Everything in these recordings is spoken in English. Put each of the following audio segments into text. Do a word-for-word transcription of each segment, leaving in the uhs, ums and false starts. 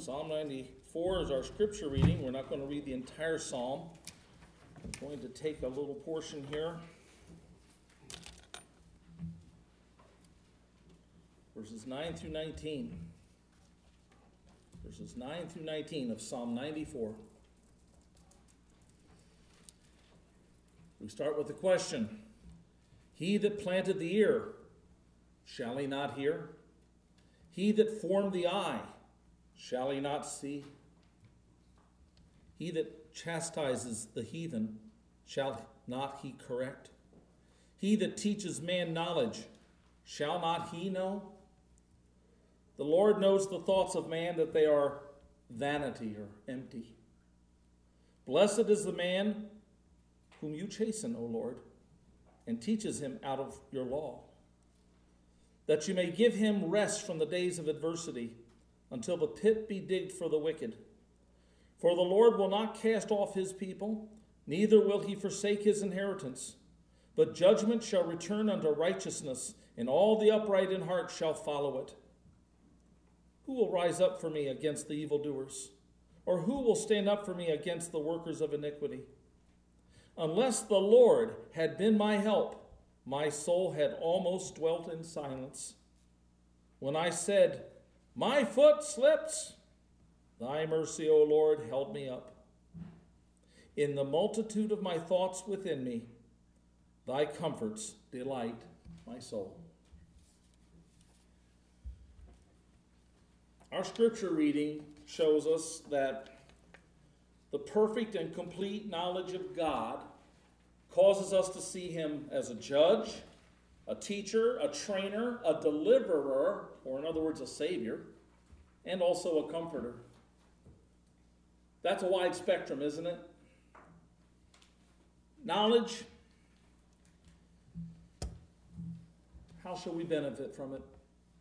Psalm ninety-four is our scripture reading. We're not going to read the entire psalm. I'm going to take a little portion here. Verses nine through nineteen. Verses nine through nineteen of Psalm ninety-four. We start with the question. He that planted the ear, shall he not hear? He that formed the eye, shall he not see? He that chastises the heathen, shall not he correct? He that teaches man knowledge, shall not he know? The Lord knows the thoughts of man, that they are vanity or empty. Blessed is the man whom you chasten, O Lord, and teaches him out of your law, that you may give him rest from the days of adversity, until the pit be digged for the wicked. For the Lord will not cast off his people, neither will he forsake his inheritance. But judgment shall return unto righteousness, and all the upright in heart shall follow it. Who will rise up for me against the evildoers? Or who will stand up for me against the workers of iniquity? Unless the Lord had been my help, my soul had almost dwelt in silence. When I said, my foot slips, thy mercy, O Lord, held me up. In the multitude of my thoughts within me, thy comforts delight my soul. Our scripture reading shows us that the perfect and complete knowledge of God causes us to see him as a judge, a teacher, a trainer, a deliverer, or in other words, a savior, and also a comforter. That's a wide spectrum, isn't it? Knowledge. How shall we benefit from it?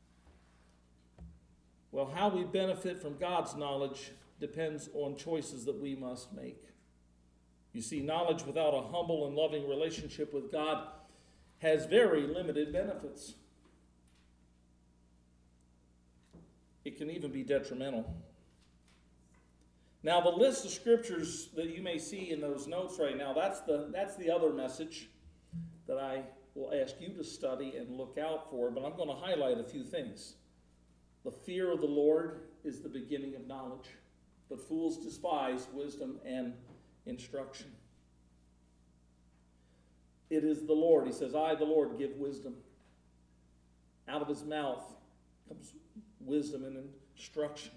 Well, how we benefit from God's knowledge depends on choices that we must make. You see, knowledge without a humble and loving relationship with God has very limited benefits. It can even be detrimental. Now, the list of scriptures that you may see in those notes right now, that's the, that's the other message that I will ask you to study and look out for, but I'm going to highlight a few things. The fear of the Lord is the beginning of knowledge, but fools despise wisdom and instruction. It is the Lord. He says, I, the Lord, give wisdom. Out of his mouth comes wisdom and instruction.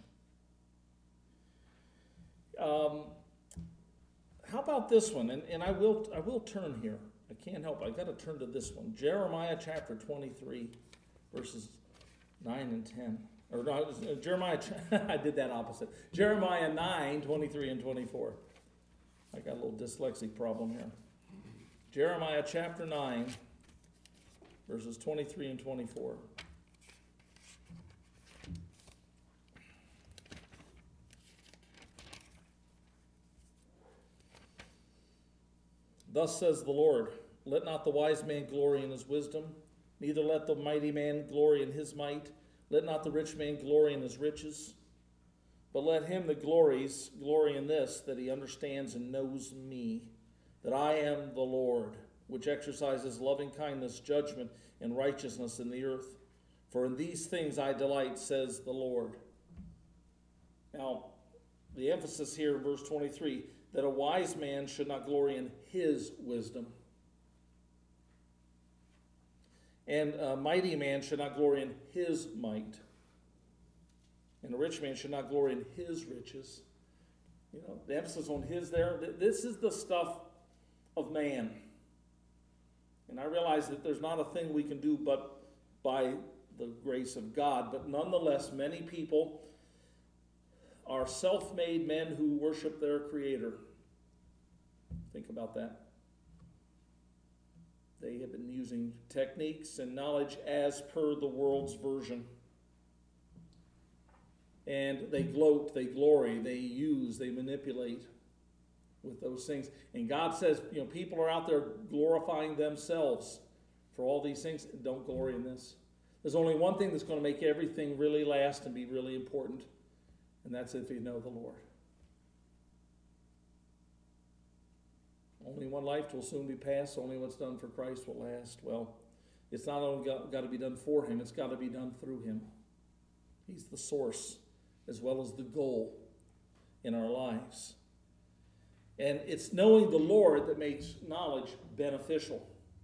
Um, how about this one? And, and I will I will turn here. I can't help it. I've got to turn to this one. Jeremiah chapter twenty-three, verses nine and ten. Or no, Jeremiah, I did that opposite. Jeremiah nine, twenty-three and twenty-four. I got a little dyslexic problem here. Jeremiah chapter nine, verses twenty-three and twenty-four. Thus says the Lord, let not the wise man glory in his wisdom, neither let the mighty man glory in his might, let not the rich man glory in his riches, but let him that glories glory in this, that he understands and knows me, that I am the Lord, which exercises loving kindness, judgment, and righteousness in the earth. For in these things I delight, says the Lord. Now, the emphasis here in verse twenty-three, that a wise man should not glory in his wisdom. And a mighty man should not glory in his might. And a rich man should not glory in his riches. You know, the emphasis on his there. This is the stuff of man. And I realize that there's not a thing we can do but by the grace of God. But nonetheless, many people are self-made men who worship their Creator. Think about that. They have been using techniques and knowledge as per the world's version. And they gloat, they glory, they use, they manipulate with those things. And God says, you know, people are out there glorifying themselves for all these things. Don't glory in this. There's only one thing that's going to make everything really last and be really important. And that's if you know the Lord. Only one life will soon be passed. Only what's done for Christ will last. Well, it's not only got, got to be done for him, it's got to be done through him. He's the source as well as the goal in our lives. And it's knowing the Lord that makes knowledge beneficial.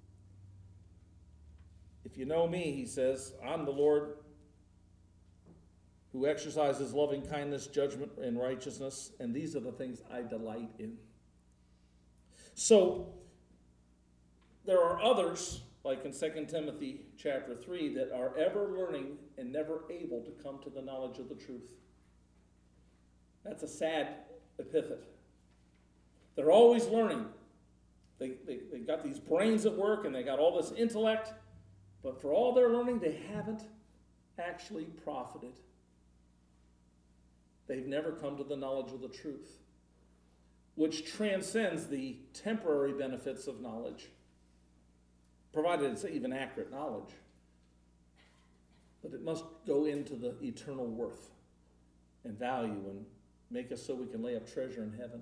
If you know me, he says, I'm the Lord who exercises loving kindness, judgment, and righteousness, and these are the things I delight in. So, there are others, like in Second Timothy chapter three, that are ever learning and never able to come to the knowledge of the truth. That's a sad epithet. They're always learning. They, they, they got these brains at work and they got all this intellect, but for all their learning, they haven't actually profited. They've never come to the knowledge of the truth, which transcends the temporary benefits of knowledge, provided it's even accurate knowledge. But it must go into the eternal worth and value and make us so we can lay up treasure in heaven.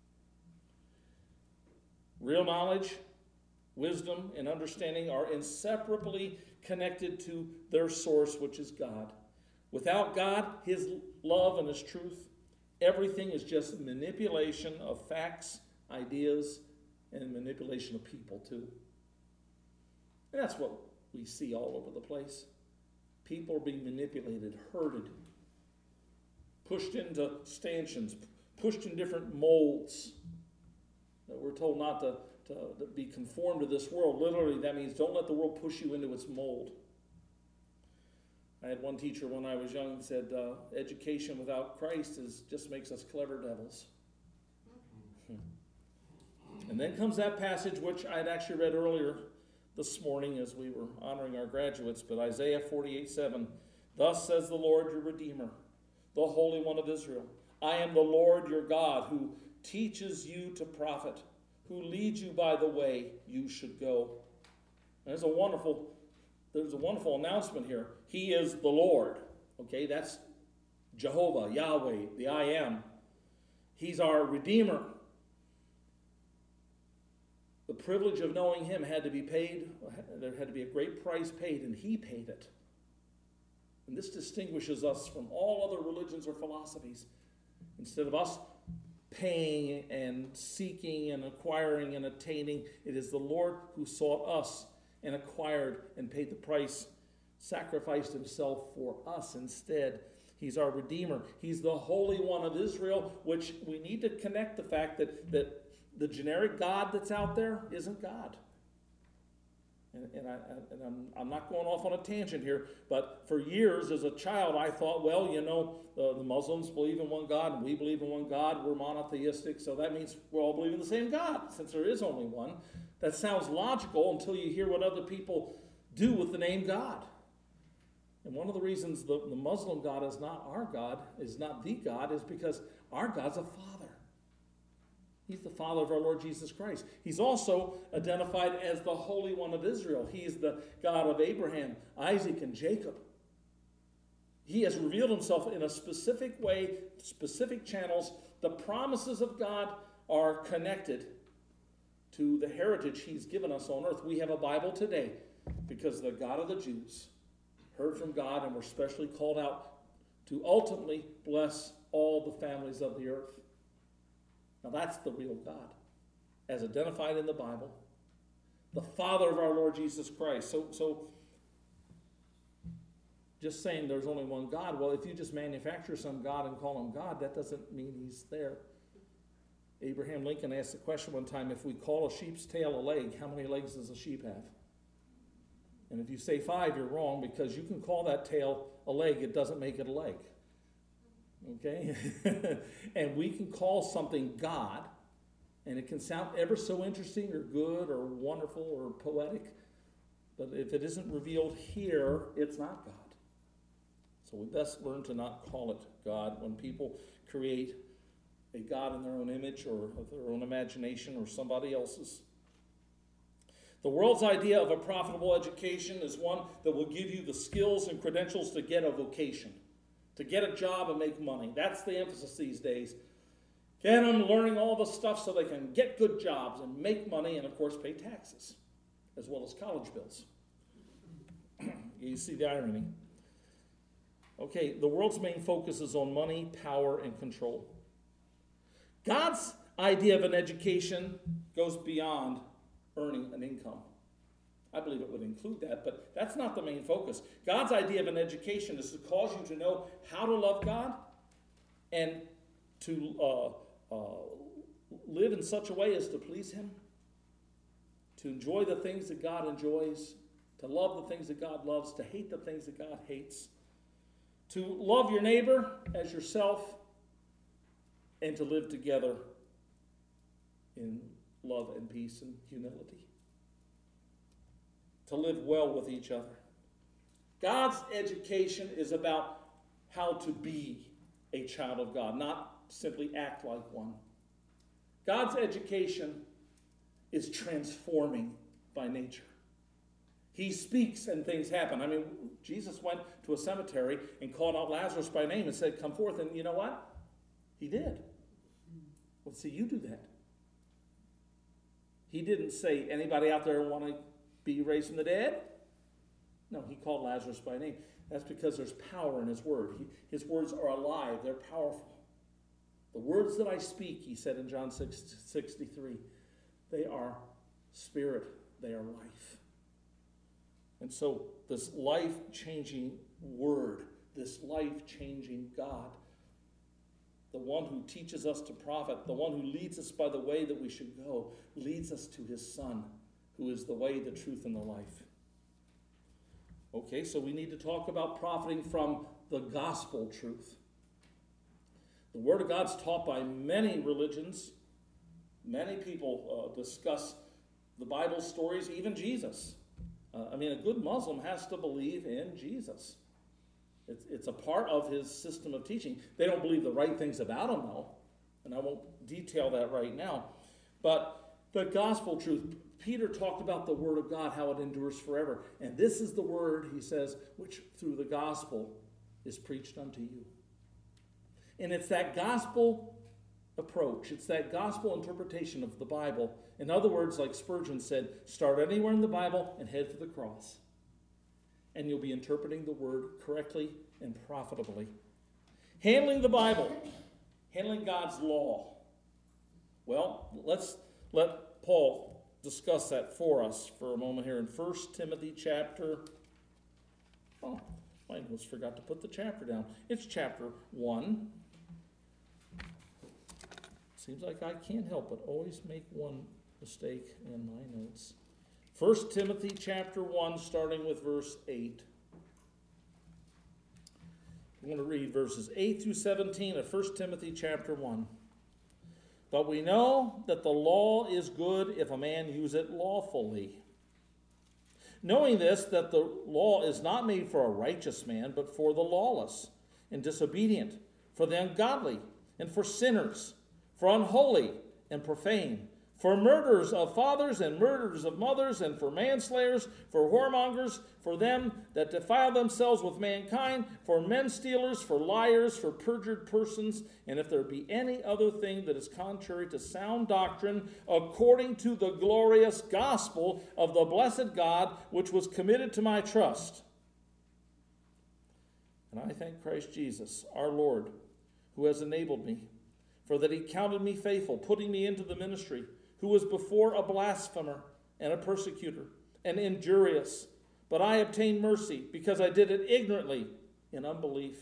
Real knowledge, wisdom, and understanding are inseparably connected to their source, which is God. Without God, his love and his truth, everything is just manipulation of facts, ideas, and manipulation of people too. And that's what we see all over the place. People are being manipulated, herded, pushed into stanchions, pushed in different molds. We're told not to, to, to be conformed to this world. Literally, that means don't let the world push you into its mold. I had one teacher when I was young said, uh, education without Christ is just makes us clever devils. And then comes that passage which I'd actually read earlier this morning as we were honoring our graduates, but Isaiah forty-eight seven, thus says the Lord your Redeemer, the Holy One of Israel. I am the Lord your God who teaches you to profit, who leads you by the way you should go. And there's a wonderful, there's a wonderful announcement here. He is the Lord. Okay, that's Jehovah, Yahweh, the I Am. He's our Redeemer. The privilege of knowing him had to be paid. There had to be a great price paid, and he paid it. And this distinguishes us from all other religions or philosophies. Instead of us paying and seeking and acquiring and attaining, it is the Lord who sought us and acquired and paid the price, sacrificed himself for us instead. He's our Redeemer. He's the Holy One of Israel, which we need to connect the fact that, that the generic God that's out there isn't God. And, and, I, and I'm, I'm not going off on a tangent here, but for years as a child I thought, well, you know, the, the Muslims believe in one God and we believe in one God. We're monotheistic, so that means we're all believing the same God, since there is only one. That sounds logical until you hear what other people do with the name God. And one of the reasons the, the Muslim God is not our God, is not the God, is because our God's a Father. He's the Father of our Lord Jesus Christ. He's also identified as the Holy One of Israel. He's the God of Abraham, Isaac, and Jacob. He has revealed himself in a specific way, specific channels. The promises of God are connected to the heritage he's given us on earth. We have a Bible today because the God of the Jews heard from God and were specially called out to ultimately bless all the families of the earth. Now that's the real God, as identified in the Bible. The Father of our Lord Jesus Christ. So, so just saying there's only one God, well, if you just manufacture some God and call him God, that doesn't mean he's there. Abraham Lincoln asked the question one time, if we call a sheep's tail a leg, how many legs does a sheep have? And if you say five, you're wrong, because you can call that tail a leg, it doesn't make it a leg. Okay? And we can call something God, and it can sound ever so interesting or good or wonderful or poetic, but if it isn't revealed here, it's not God. So we best learn to not call it God. When people create a God in their own image or of their own imagination or somebody else's. The world's idea of a profitable education is one that will give you the skills and credentials to get a vocation. to get a job and make money. That's the emphasis these days. Get them learning all the stuff so they can get good jobs and make money and, of course, pay taxes, as well as college bills. You see the irony. Okay, the world's main focus is on money, power, and control. God's idea of an education goes beyond earning an income. I believe it would include that, but that's not the main focus. God's idea of an education is to cause you to know how to love God and to uh, uh, live in such a way as to please Him, to enjoy the things that God enjoys, to love the things that God loves, to hate the things that God hates, to love your neighbor as yourself, and to live together in love and peace and humility. To live well with each other. God's education is about how to be a child of God, not simply act like one. God's education is transforming by nature. He speaks and things happen. I mean, Jesus went to a cemetery and called out Lazarus by name and said, "Come forth," and you know what? He did. Well, see, you do that. He didn't say, "Anybody out there want to be raised from the dead?" No, he called Lazarus by name. That's because there's power in his word. He, his words are alive. They're powerful. The words that I speak, he said in John six sixty-three, they are spirit. They are life. And so this life-changing word, this life-changing God, the one who teaches us to profit, the one who leads us by the way that we should go, leads us to his Son, who is the way, the truth, and the life. Okay, so we need to talk about profiting from the gospel truth. The Word of God's taught by many religions. Many people uh, discuss the Bible stories, even Jesus. Uh, I mean, a good Muslim has to believe in Jesus. It's, it's a part of his system of teaching. They don't believe the right things about him, though, and I won't detail that right now. But the gospel truth, Peter talked about the Word of God, how it endures forever. And this is the Word, he says, which through the gospel is preached unto you. And it's that gospel approach, it's that gospel interpretation of the Bible. In other words, like Spurgeon said, start anywhere in the Bible and head for the cross. And you'll be interpreting the Word correctly and profitably. Handling the Bible, handling God's law. Well, let's let Paul discuss that for us for a moment here in First Timothy chapter, oh, I almost forgot to put the chapter down. It's chapter one. Seems like I can't help but always make one mistake in my notes. First Timothy chapter one, starting with verse eight. I'm going to read verses eight through seventeen of First Timothy chapter one. But we know that the law is good if a man use it lawfully. Knowing this, that the law is not made for a righteous man, but for the lawless and disobedient, for the ungodly, and for sinners, for unholy and profane, for murderers of fathers and murderers of mothers, and for manslayers, for whoremongers, for them that defile themselves with mankind, for men stealers, for liars, for perjured persons, and if there be any other thing that is contrary to sound doctrine, according to the glorious gospel of the blessed God, which was committed to my trust. And I thank Christ Jesus, our Lord, who has enabled me, for that he counted me faithful, putting me into the ministry, who was before a blasphemer and a persecutor and injurious. But I obtained mercy because I did it ignorantly in unbelief.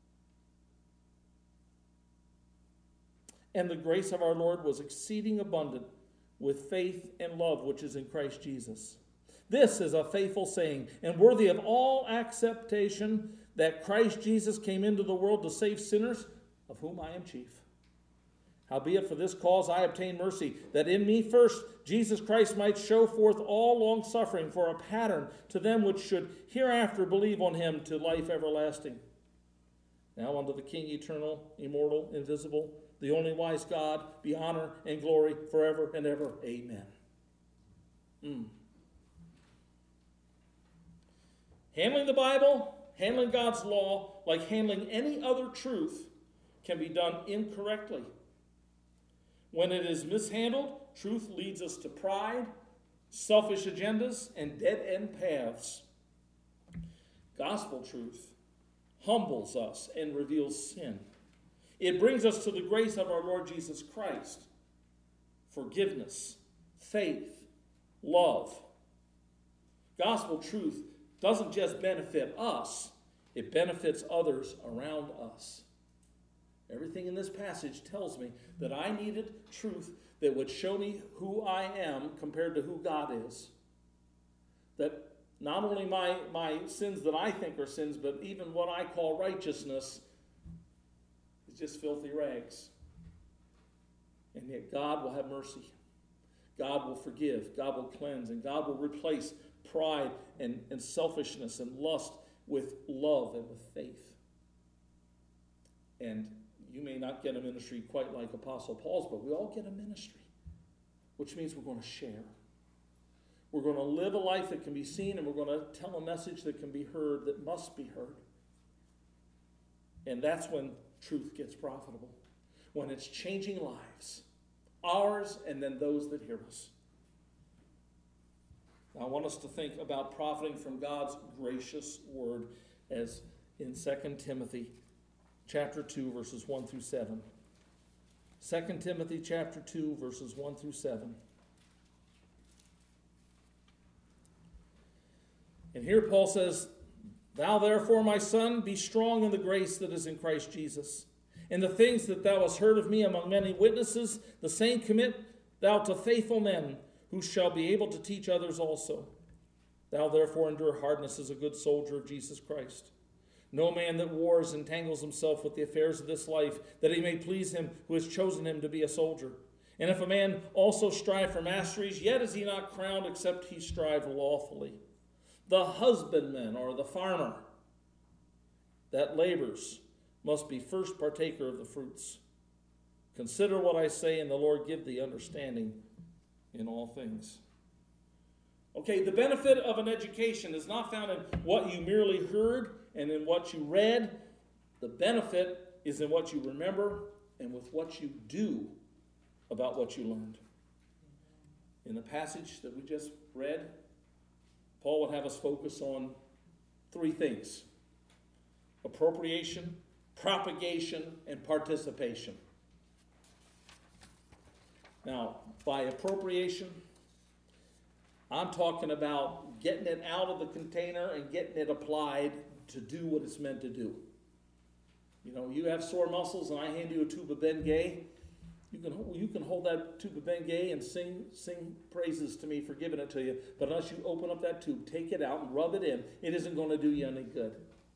And the grace of our Lord was exceeding abundant with faith and love which is in Christ Jesus. This is a faithful saying and worthy of all acceptation, that Christ Jesus came into the world to save sinners, of whom I am chief. Howbeit for this cause I obtained mercy, that in me first Jesus Christ might show forth all longsuffering for a pattern to them which should hereafter believe on him to life everlasting. Now unto the King eternal, immortal, invisible, the only wise God, be honor and glory forever and ever. Amen. Mm. Handling the Bible, Handling God's law, like handling any other truth, can be done incorrectly. When it is mishandled, truth leads us to pride, selfish agendas, and dead-end paths. Gospel truth humbles us and reveals sin. It brings us to the grace of our Lord Jesus Christ, forgiveness, faith, love. Gospel truth doesn't just benefit us, it benefits others around us. Everything in this passage tells me that I needed truth that would show me who I am compared to who God is. That not only my, my sins that I think are sins, but even what I call righteousness is just filthy rags. And yet God will have mercy. God will forgive. God will cleanse. And God will replace pride and, and selfishness and lust with love and with faith. And you may not get a ministry quite like Apostle Paul's, but we all get a ministry, which means we're going to share. We're going to live a life that can be seen, and we're going to tell a message that can be heard, that must be heard. And that's when truth gets profitable, when it's changing lives, ours and then those that hear us. Now, I want us to think about profiting from God's gracious word as in Second Timothy chapter two, verses one through seven. Second Timothy chapter two, verses one through seven. And here Paul says, "Thou therefore, my son, be strong in the grace that is in Christ Jesus. And the things that thou hast heard of me among many witnesses, the same commit thou to faithful men, who shall be able to teach others also. Thou therefore endure hardness as a good soldier of Jesus Christ. No man that wars entangles himself with the affairs of this life, that he may please him who has chosen him to be a soldier. And if a man also strive for masteries, yet is he not crowned except he strive lawfully. The husbandman, or the farmer, that labors must be first partaker of the fruits. Consider what I say, and the Lord give thee understanding in all things." Okay, the benefit of an education is not found in what you merely heard and in what you read. The benefit is in what you remember and with what you do about what you learned. In the passage that we just read, Paul would have us focus on three things: appropriation, propagation, and participation. Now, by appropriation, I'm talking about getting it out of the container and getting it applied to do what it's meant to do. You know, you have sore muscles and I hand you a tube of Bengay. You can, you can hold that tube of Bengay and sing, sing praises to me for giving it to you, but unless you open up that tube, take it out and rub it in, it isn't going to do you any good.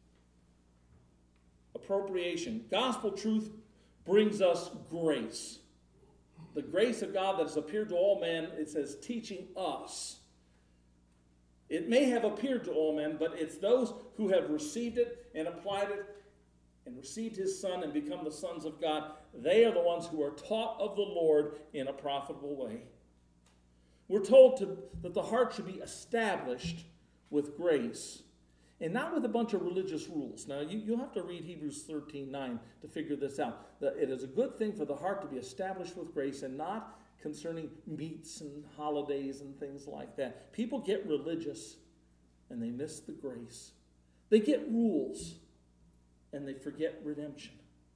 Appropriation. Gospel truth brings us grace. The grace of God that has appeared to all men, it says, teaching us. It may have appeared to all men, but it's those who have received it and applied it and received his Son and become the sons of God. They are the ones who are taught of the Lord in a profitable way. We're told to, that the heart should be established with grace and not with a bunch of religious rules. Now, you, you'll have to read Hebrews thirteen nine to figure this out. That it is a good thing for the heart to be established with grace and not concerning meats and holidays and things like that. People get religious and they miss the grace. They get rules and they forget redemption.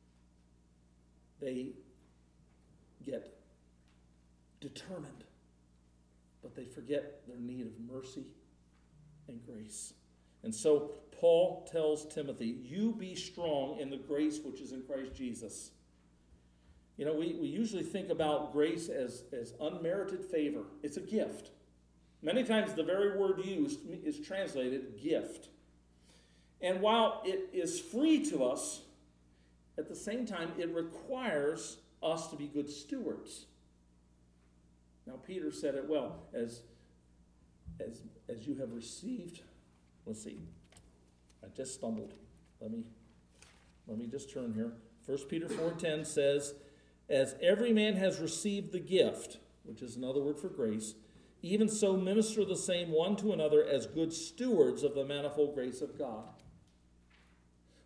They get determined, but they forget their need of mercy and grace. And so Paul tells Timothy, you be strong in the grace which is in Christ Jesus. You know, we, we usually think about grace as, as unmerited favor. It's a gift. Many times the very word used is translated gift. And while it is free to us, at the same time it requires us to be good stewards. Now Peter said it well, as, as, as you have received. Let's see. I just stumbled. Let me, let me just turn here. First Peter four ten says, as every man has received the gift, which is another word for grace, even so minister the same one to another as good stewards of the manifold grace of God.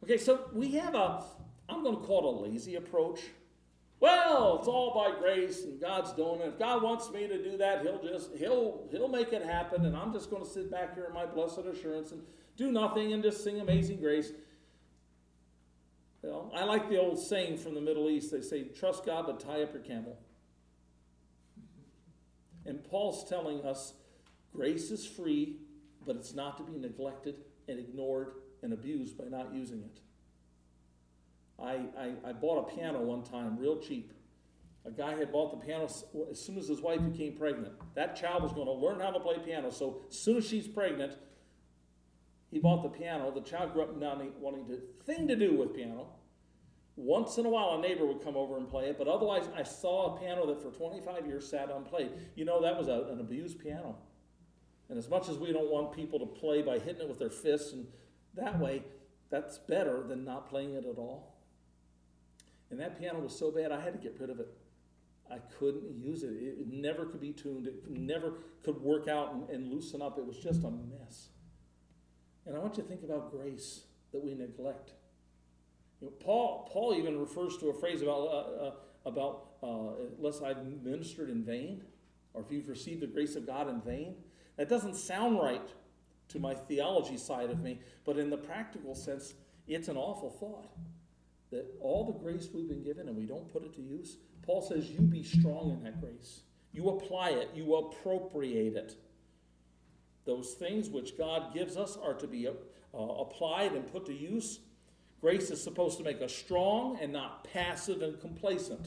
Okay, so we have a, I'm going to call it a lazy approach. Well, it's all by grace and God's doing it. If God wants me to do that, he'll just, he'll, he'll make it happen. And I'm just going to sit back here in my blessed assurance and do nothing and just sing Amazing Grace. Well, I like the old saying from the Middle East. They say, trust God, but tie up your camel. And Paul's telling us grace is free, but it's not to be neglected and ignored and abused by not using it. I, I, I bought a piano one time, real cheap. A guy had bought the piano as soon as his wife became pregnant. That child was going to learn how to play piano. So as soon as she's pregnant, he bought the piano. The child grew up not wanting to thing to do with piano. Once in a while, a neighbor would come over and play it, but otherwise, I saw a piano that for twenty-five years sat unplayed. You know, that was a, an abused piano. And as much as we don't want people to play by hitting it with their fists, and that way, that's better than not playing it at all. And that piano was so bad, I had to get rid of it. I couldn't use it. It, it never could be tuned. It never could work out and, and loosen up. It was just a mess. And I want you to think about grace that we neglect. You know, Paul, Paul even refers to a phrase about, uh, uh, about uh, unless I've ministered in vain, or if you've received the grace of God in vain. That doesn't sound right to my theology side of me, but in the practical sense, it's an awful thought. That all the grace we've been given and we don't put it to use, Paul says you be strong in that grace. You apply it. You appropriate it. Those things which God gives us are to be uh, applied and put to use. Grace is supposed to make us strong and not passive and complacent.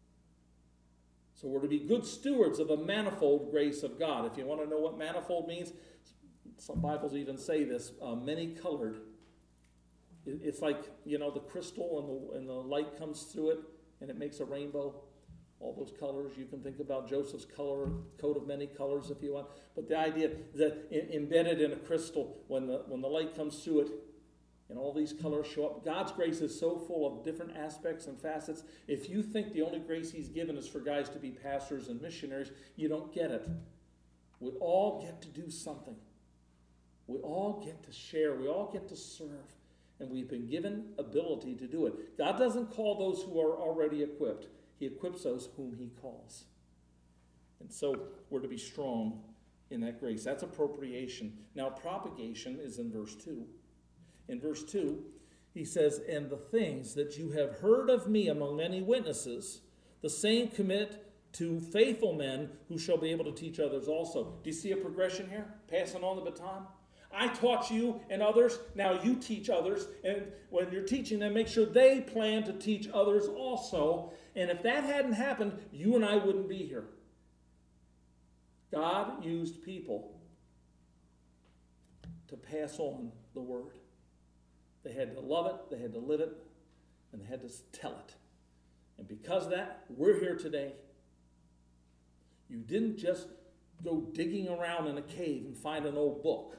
So we're to be good stewards of the manifold grace of God. If you want to know what manifold means, some Bibles even say this, uh, many-colored. It's like, you know, the crystal and the, and the light comes through it and it makes a rainbow. All those colors. You can think about Joseph's color, coat of many colors if you want. But the idea is that in, embedded in a crystal, when the, when the light comes through it and all these colors show up, God's grace is so full of different aspects and facets. If you think the only grace he's given is for guys to be pastors and missionaries, you don't get it. We all get to do something. We all get to share. We all get to serve. And we've been given ability to do it. God doesn't call those who are already equipped. He equips those whom he calls. And so we're to be strong in that grace. That's appropriation. Now propagation is in verse two. In verse two, he says, and the things that you have heard of me among many witnesses, the same commit to faithful men who shall be able to teach others also. Do you see a progression here? Passing on the baton? I taught you and others, now you teach others, and when you're teaching them, make sure they plan to teach others also. And if that hadn't happened, you and I wouldn't be here. God used people to pass on the word. They had to love it, they had to live it, and they had to tell it. And because of that, we're here today. You didn't just go digging around in a cave and find an old book.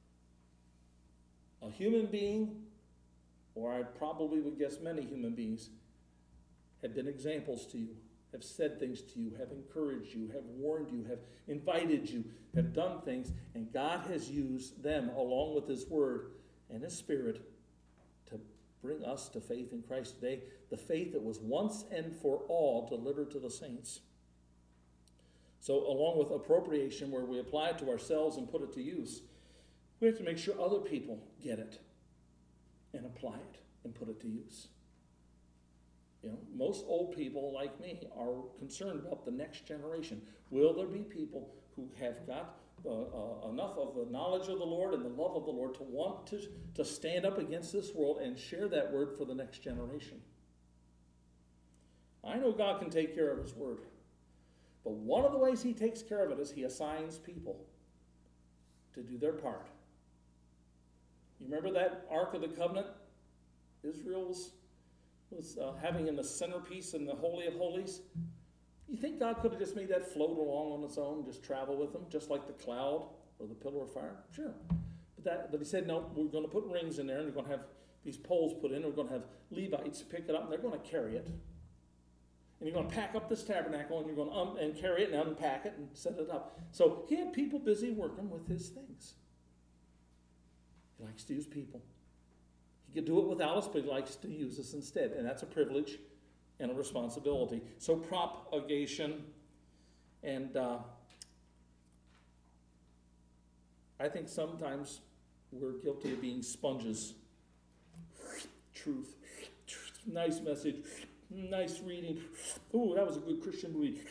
A human being, or I probably would guess many human beings, have been examples to you, have said things to you, have encouraged you, have warned you, have invited you, have done things, and God has used them along with his word and his spirit to bring us to faith in Christ today, the faith that was once and for all delivered to the saints. So along with appropriation, where we apply it to ourselves and put it to use, we have to make sure other people get it and apply it and put it to use. You know, most old people like me are concerned about the next generation. Will there be people who have got uh, uh, enough of the knowledge of the Lord and the love of the Lord to want to, to stand up against this world and share that word for the next generation? I know God can take care of his word. But one of the ways he takes care of it is he assigns people to do their part. You remember that Ark of the Covenant? Israel was, was uh, having in the centerpiece in the Holy of Holies. You think God could have just made that float along on its own, just travel with them, just like the cloud or the pillar of fire? Sure. But, that, but he said, no, we're going to put rings in there, and we're going to have these poles put in, and we're going to have Levites pick it up, and they're going to carry it. And you're going to pack up this tabernacle, and you're going to um, and carry it and unpack it and set it up. So he had people busy working with his things. He likes to use people. He could do it without us, but he likes to use us instead. And that's a privilege and a responsibility. So propagation, and uh, I think sometimes we're guilty of being sponges. Truth. Truth. Nice message. Nice reading. Oh, that was a good Christian movie.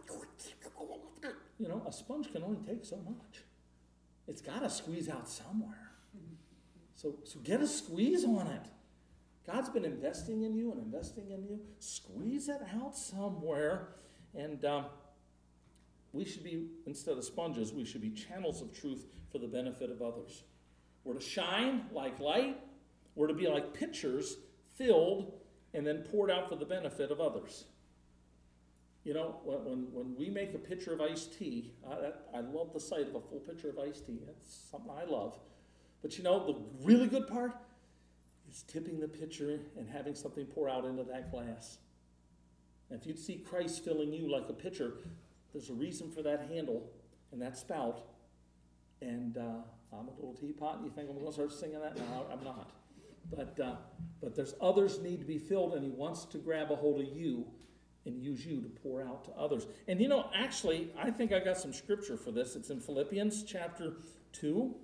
You know, a sponge can only take so much. It's got to squeeze out somewhere. So, so get a squeeze on it. God's been investing in you and investing in you. Squeeze it out somewhere. And um, we should be, instead of sponges, we should be channels of truth for the benefit of others. We're to shine like light. We're to be like pitchers filled and then poured out for the benefit of others. You know, when, when, when we make a pitcher of iced tea, I, I love the sight of a full pitcher of iced tea. That's something I love. But you know, the really good part is tipping the pitcher and having something pour out into that glass. And if you'd see Christ filling you like a pitcher, there's a reason for that handle and that spout. And uh, I'm a little teapot, and you think I'm going to start singing that? No, I'm not. But, uh, but there's others need to be filled, and he wants to grab a hold of you and use you to pour out to others. And you know, actually, I think I got some scripture for this. It's in Philippians chapter two.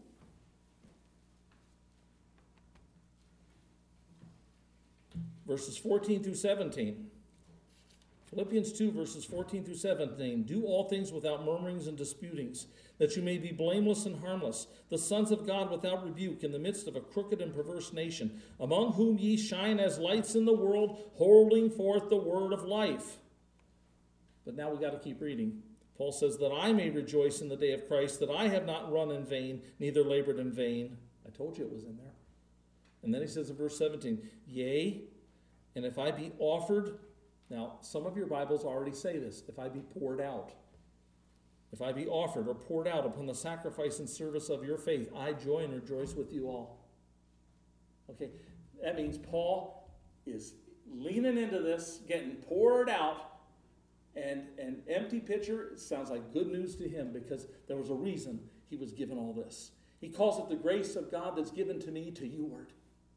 Verses fourteen through seventeen. Philippians two, verses fourteen through seventeen. Do all things without murmurings and disputings, that you may be blameless and harmless, the sons of God without rebuke, in the midst of a crooked and perverse nation, among whom ye shine as lights in the world, holding forth the word of life. But now we got to keep reading. Paul says, that I may rejoice in the day of Christ, that I have not run in vain, neither labored in vain. I told you it was in there. And then he says in verse seventeen, yea, and if I be offered, now some of your Bibles already say this, if I be poured out, if I be offered or poured out upon the sacrifice and service of your faith, I joy and rejoice with you all. Okay, that means Paul is leaning into this, getting poured out, and an empty pitcher. It sounds like good news to him because there was a reason he was given all this. He calls it the grace of God that's given to me to youward.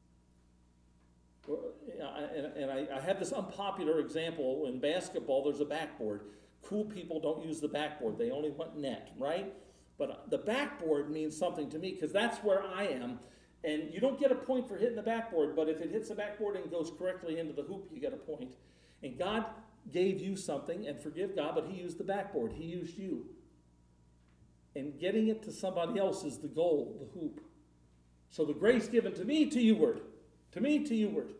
And I have this unpopular example. In basketball, there's a backboard. Cool people don't use the backboard. They only want net, right? But the backboard means something to me because that's where I am. And you don't get a point for hitting the backboard, but if it hits the backboard and goes correctly into the hoop, you get a point. And God gave you something, and forgive God, but he used the backboard. He used you. And getting it to somebody else is the goal, the hoop. So the grace given to me to youward, to me to youward.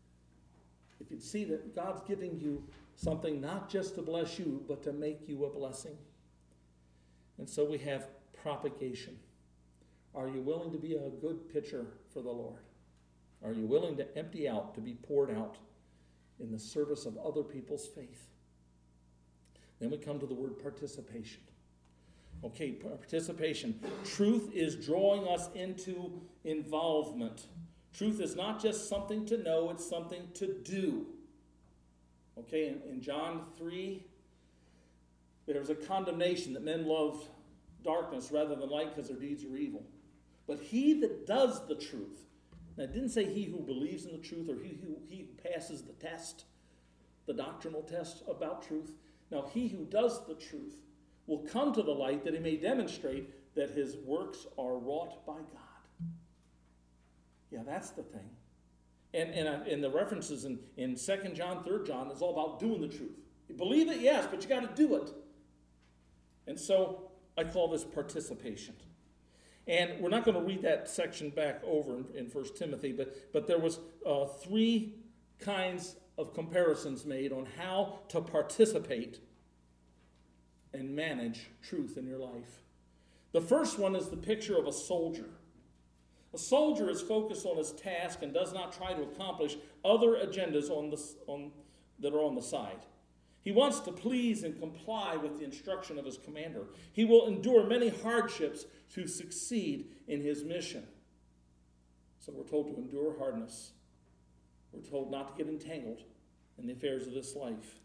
If you'd see that God's giving you something not just to bless you, but to make you a blessing. And so we have propagation. Are you willing to be a good pitcher for the Lord? Are you willing to empty out, to be poured out in the service of other people's faith? Then we come to the word participation. Okay, participation. Truth is drawing us into involvement. Truth is not just something to know, it's something to do. Okay, in, in John three, there's a condemnation that men loved darkness rather than light because their deeds are evil. But he that does the truth, now it didn't say he who believes in the truth or he who, he who passes the test, the doctrinal test about truth. Now he who does the truth will come to the light that he may demonstrate that his works are wrought by God. Yeah, that's the thing. And, and, uh, and the references in, in Second John, Third John is all about doing the truth. You believe it, yes, but you got to do it. And so I call this participation. And we're not going to read that section back over in, in First Timothy, but, but there was uh, three kinds of comparisons made on how to participate and manage truth in your life. The first one is the picture of a soldier. A soldier is focused on his task and does not try to accomplish other agendas on the, on, that are on the side. He wants to please and comply with the instruction of his commander. He will endure many hardships to succeed in his mission. So we're told to endure hardness. We're told not to get entangled in the affairs of this life.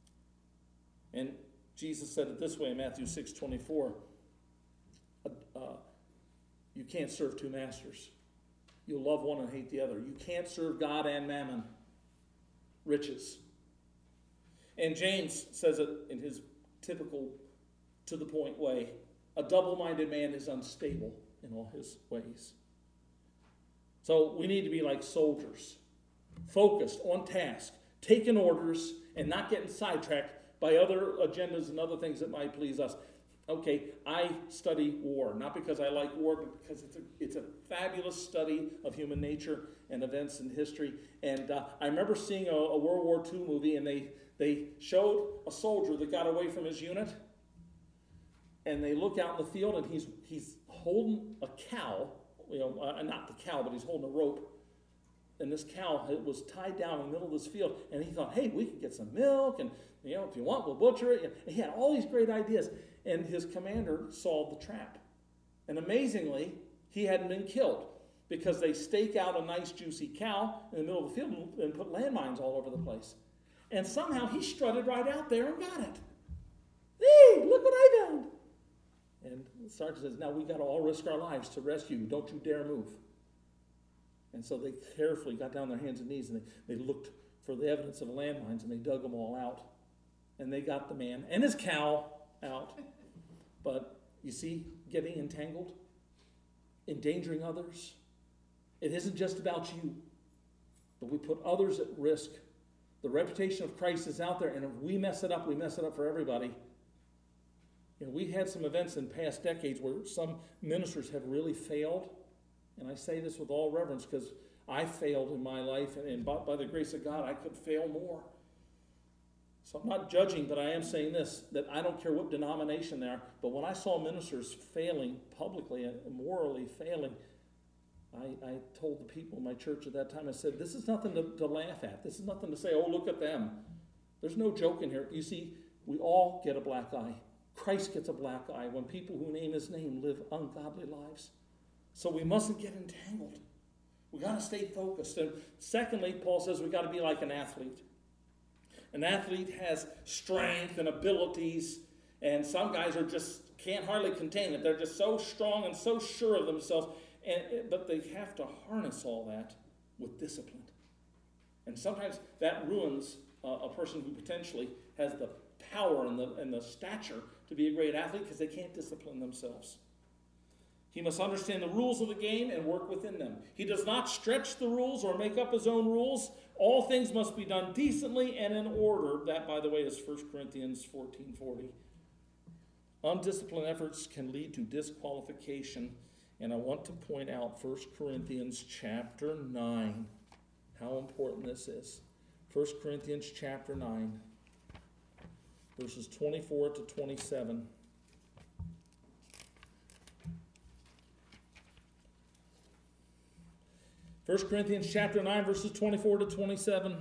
And Jesus said it this way in Matthew six twenty-four. Uh, you can't serve two masters. you'll love one and hate the other. You can't serve God and mammon, riches. And James says it in his typical, to-the-point way. A double-minded man is unstable in all his ways. So we need to be like soldiers, focused on task, taking orders, and not getting sidetracked by other agendas and other things that might please us. Okay, I study war, not because I like war, but because it's a, it's a fabulous study of human nature and events in history. And uh, I remember seeing a, a World War Two movie, and they, they showed a soldier that got away from his unit, and they look out in the field, and he's he's holding a cow, you know, uh, not the cow, but he's holding a rope. And this cow was tied down in the middle of this field, and he thought, hey, we could get some milk, and you know, if you want, we'll butcher it. And he had all these great ideas. And his commander solved the trap. And amazingly, he hadn't been killed, because they stake out a nice juicy cow in the middle of the field and put landmines all over the place. And somehow he strutted right out there and got it. Hey, look what I found. And the sergeant says, now we got to all risk our lives to rescue you. Don't you dare move. And so they carefully got down their hands and knees, and they, they looked for the evidence of landmines, and they dug them all out. And they got the man and his cow out. But you see, getting entangled, endangering others, it isn't just about you, but we put others at risk. The reputation of Christ is out there, and if we mess it up, we mess it up for everybody. You know, we've had some events in past decades where some ministers have really failed, and I say this with all reverence because I failed in my life, and, and by, by the grace of God, I could fail more. So I'm not judging, but I am saying this, that I don't care what denomination they are, but when I saw ministers failing publicly and morally failing, I, I told the people in my church at that time, I said, this is nothing to, to laugh at. This is nothing to say, oh, look at them. There's no joke in here. You see, we all get a black eye. Christ gets a black eye when people who name his name live ungodly lives. So we mustn't get entangled. We got to stay focused. And secondly, Paul says we got to be like an athlete. An athlete has strength and abilities, and some guys are just can't hardly contain it. They're just so strong and so sure of themselves, and but they have to harness all that with discipline. And sometimes that ruins uh, a person who potentially has the power and the and the stature to be a great athlete because they can't discipline themselves. He must understand the rules of the game and work within them. He does not stretch the rules or make up his own rules. All things must be done decently and in order. That, by the way, is First Corinthians fourteen forty. Undisciplined efforts can lead to disqualification. And I want to point out First Corinthians chapter nine, how important this is. First Corinthians chapter nine, verses twenty-four to twenty-seven. First Corinthians chapter nine, verses twenty-four to twenty-seven.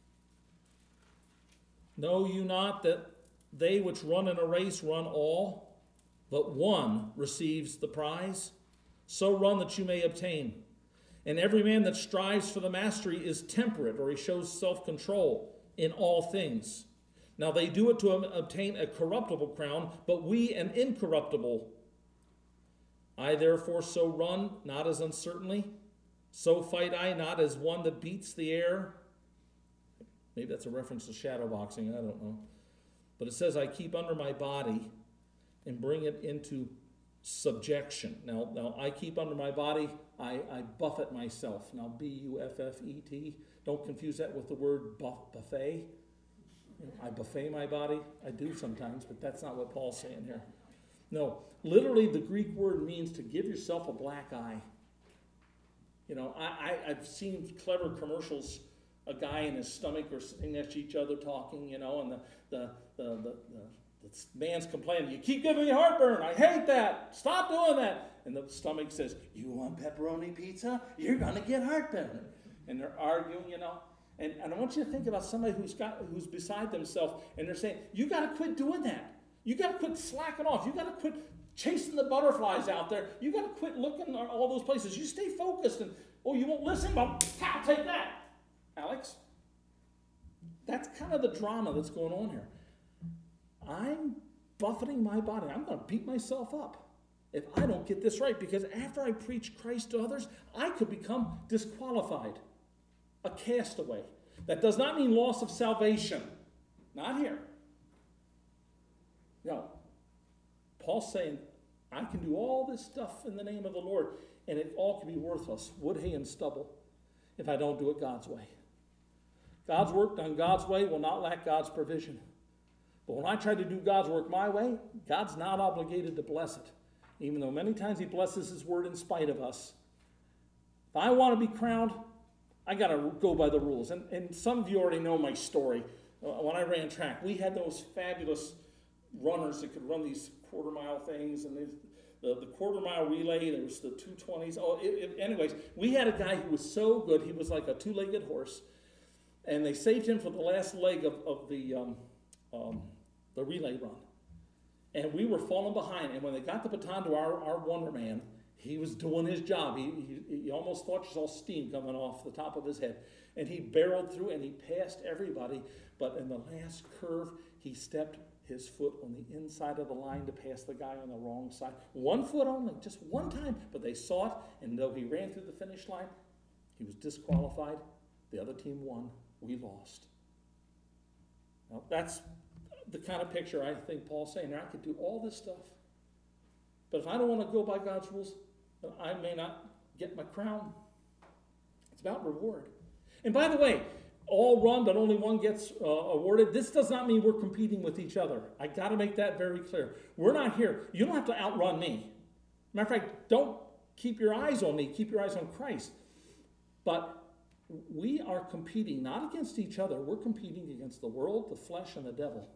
Know you not that they which run in a race run all, but one receives the prize? So run that you may obtain. And every man that strives for the mastery is temperate, or he shows self-control in all things. Now they do it to obtain a corruptible crown, but we an incorruptible. I therefore so run, not as uncertainly. So fight I, not as one that beats the air. Maybe that's a reference to shadow boxing, I don't know. But it says, I keep under my body and bring it into subjection. Now, now I keep under my body, I, I buffet myself. Now, B U F F E T. Don't confuse that with the word buff, buffet. I buffet my body. I do sometimes, but that's not what Paul's saying here. No, literally the Greek word means to give yourself a black eye. You know, I, I, I've seen clever commercials, a guy and his stomach are sitting next to each other talking, you know, and the, the, the, the, the, the man's complaining, you keep giving me heartburn, I hate that, stop doing that. And the stomach says, you want pepperoni pizza? You're going to get heartburn. And they're arguing, you know. And, and I want you to think about somebody who's got who's beside themselves, and they're saying, you got to quit doing that. You got to quit slacking off. You got to quit chasing the butterflies out there. You got to quit looking at all those places. You stay focused, and oh, you won't listen. Well, I'll take that, Alex. That's kind of the drama that's going on here. I'm buffeting my body. I'm going to beat myself up. if I don't get this right, because after I preach Christ to others, I could become disqualified, a castaway. That does not mean loss of salvation. Not here. No. Paul's saying, I can do all this stuff in the name of the Lord, and it all can be worthless, wood, hay, and stubble, if I don't do it God's way. God's work done God's way will not lack God's provision. But when I try to do God's work my way, God's not obligated to bless it, even though many times he blesses his word in spite of us. If I want to be crowned, I got to go by the rules. And, and some of you already know my story. Uh, when I ran track, we had those fabulous runners that could run these quarter mile things, and the, the, the quarter mile relay, there was the two twenties. Oh, it, it, anyways, we had a guy who was so good, he was like a two-legged horse, and they saved him for the last leg of, of the, um, um, the relay run. And we were falling behind, and when they got the baton to our, our wonder man, he was doing his job. He, he, he almost thought you saw steam coming off the top of his head. And he barreled through, and he passed everybody. But in the last curve, he stepped his foot on the inside of the line to pass the guy on the wrong side. One foot only, just one time. But they saw it, and though he ran through the finish line, he was disqualified. The other team won. We lost. Now, that's the kind of picture I think Paul's saying. I could do all this stuff, but if I don't want to go by God's rules, then I may not get my crown. It's about reward. And by the way, all run, but only one gets uh, awarded. This does not mean we're competing with each other. I got to make that very clear. We're not here. You don't have to outrun me. Matter of fact, don't keep your eyes on me. Keep your eyes on Christ. But we are competing not against each other. We're competing against the world, the flesh, and the devil.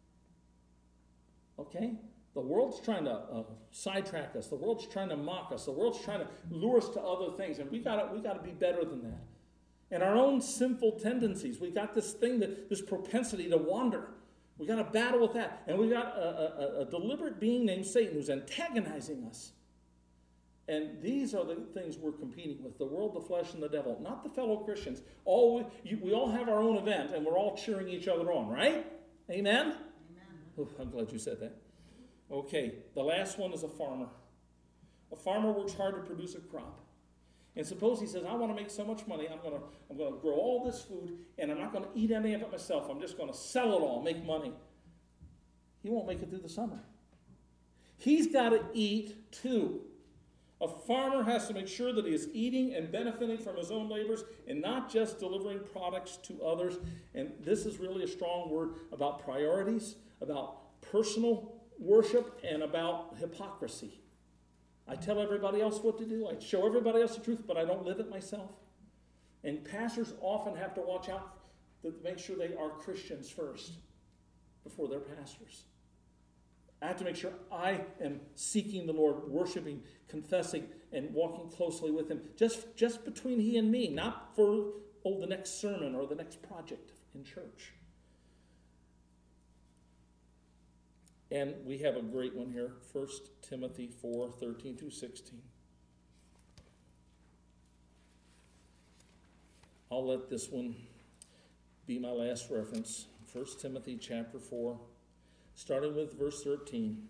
Okay? The world's trying to uh, sidetrack us. The world's trying to mock us. The world's trying to lure us to other things. And we got we got to be better than that. And our own sinful tendencies. We got this thing, that this propensity to wander. We got to battle with that. And we got a, a, a deliberate being named Satan who's antagonizing us. And these are the things we're competing with. The world, the flesh, and the devil. Not the fellow Christians. All we, you, we all have our own event, and we're all cheering each other on, right? Amen? Oh, I'm glad you said that. Okay, the last one is a farmer. A farmer works hard to produce a crop. And suppose he says, I want to make so much money, I'm going to I'm going to grow all this food, and I'm not going to eat any of it myself. I'm just going to sell it all, make money. He won't make it through the summer. He's got to eat too. A farmer has to make sure that he is eating and benefiting from his own labors and not just delivering products to others. And this is really a strong word about priorities, about personal worship, and about hypocrisy. I tell everybody else what to do. I show everybody else the truth, but I don't live it myself. And pastors often have to watch out to make sure they are Christians first before they're pastors. I have to make sure I am seeking the Lord, worshiping, confessing, and walking closely with him, just, just between he and me, not for oh, the next sermon or the next project in church. And we have a great one here, First Timothy four, thirteen through sixteen. I'll let this one be my last reference. First Timothy chapter four, starting with verse thirteen.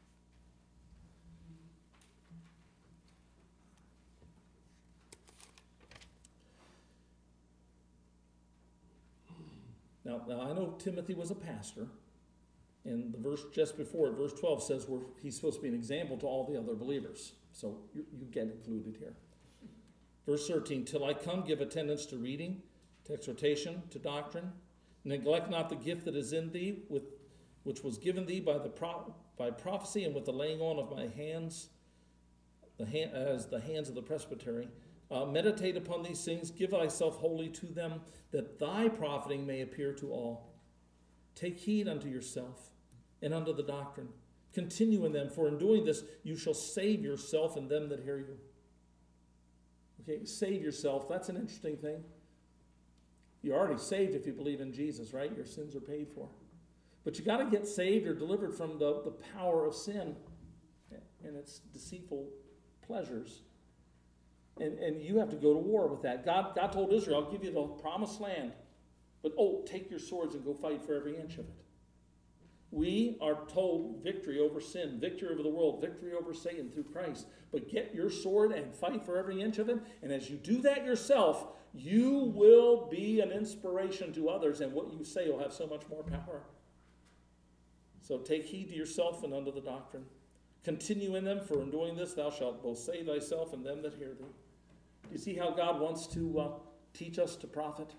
Now, now I know Timothy was a pastor. And the verse just before it, verse twelve, says we're, he's supposed to be an example to all the other believers. So you, you get included here. Verse thirteen, till I come, give attendance to reading, to exhortation, to doctrine. Neglect not the gift that is in thee, with, which was given thee by the pro, by prophecy and with the laying on of my hands, the hand, as the hands of the presbytery. Uh, meditate upon these things, give thyself wholly to them, that thy profiting may appear to all. Take heed unto yourself and unto the doctrine. Continue in them, for in doing this you shall save yourself and them that hear you. Okay, save yourself. That's an interesting thing. You're already saved if you believe in Jesus, right? Your sins are paid for. But you got to get saved or delivered from the, the power of sin and its deceitful pleasures. And, and you have to go to war with that. God, God told Israel, I'll give you the promised land. But, oh, take your swords and go fight for every inch of it. We are told victory over sin, victory over the world, victory over Satan through Christ. But get your sword and fight for every inch of it. And as you do that yourself, you will be an inspiration to others, and what you say will have so much more power. So take heed to yourself and unto the doctrine. Continue in them, for in doing this thou shalt both save thyself and them that hear thee. Do you see how God wants to uh, teach us to profit?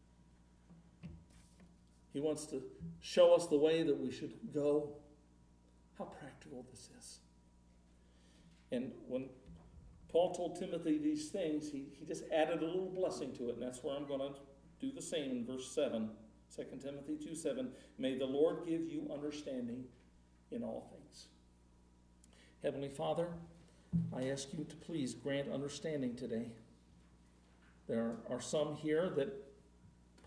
He wants to show us the way that we should go. How practical this is. And when Paul told Timothy these things, he, he just added a little blessing to it, and that's where I'm going to do the same in verse seven. Second Timothy two seven. May the Lord give you understanding in all things. Heavenly Father, I ask you to please grant understanding today. There are some here that